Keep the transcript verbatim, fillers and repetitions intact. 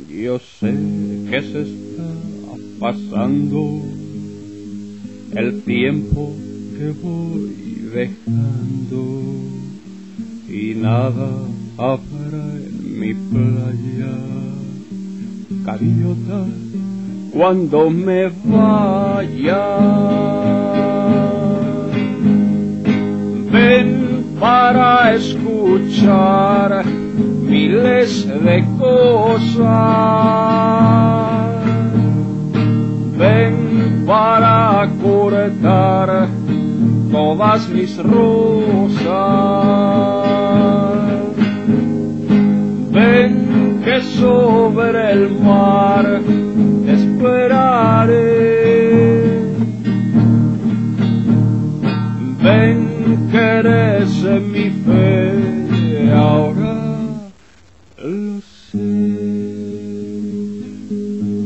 Yo sé que se está pasando el tiempo que voy dejando y nada habrá en mi playa. Gaviota, cuando me vaya, ven para escuchar miles de cosas, ven para cortar todas mis rosas, ven que sobre el mar